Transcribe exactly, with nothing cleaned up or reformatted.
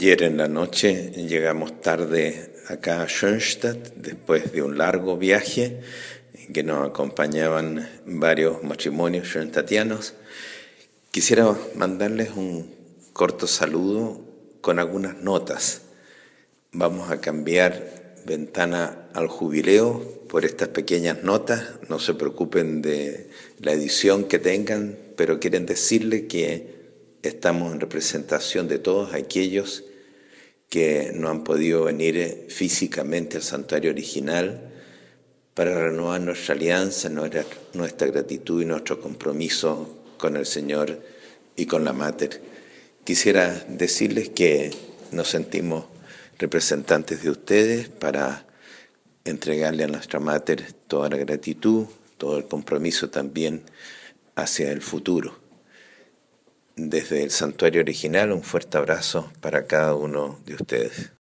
Ayer en la noche llegamos tarde acá a Schönstatt, después de un largo viaje en que nos acompañaban varios matrimonios schönstattianos. Quisiera mandarles un corto saludo con algunas notas. Vamos a cambiar ventana al jubileo por estas pequeñas notas. No se preocupen de la edición que tengan, pero quieren decirle que estamos en representación de todos aquellos que no han podido venir físicamente al santuario original para renovar nuestra alianza, nuestra, nuestra gratitud y nuestro compromiso con el Señor y con la Mater. Quisiera decirles que nos sentimos representantes de ustedes para entregarle a nuestra Mater toda la gratitud, todo el compromiso también hacia el futuro. Desde el santuario original, un fuerte abrazo para cada uno de ustedes.